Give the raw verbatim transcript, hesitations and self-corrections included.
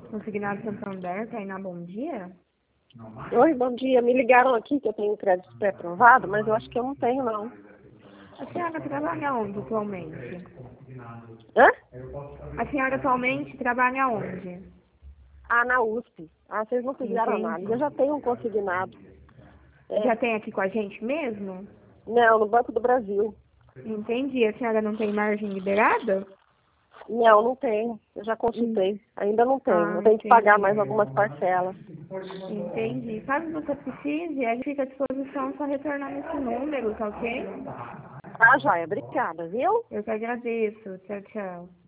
Consignado Santander, Tainá, bom dia. Oi, bom dia. Me ligaram aqui que eu tenho crédito pré-aprovado, mas eu acho que eu não tenho, não. A senhora trabalha onde atualmente? Hã? A senhora atualmente trabalha onde? Ah, na U S P. Ah, vocês não fizeram Entendi. análise. Eu já tenho um consignado. É. Já tem aqui com a gente mesmo? Não, no Banco do Brasil. Entendi. A senhora não tem margem liberada? Não, não tenho. Eu já consultei. Ainda não tenho. Ah, Eu tenho que pagar entendi. mais algumas parcelas. Entendi. Caso você precise, a gente fica à disposição só retornar nesse número, tá ok? Ah, joia. Obrigada, viu? Eu que agradeço. Tchau, tchau.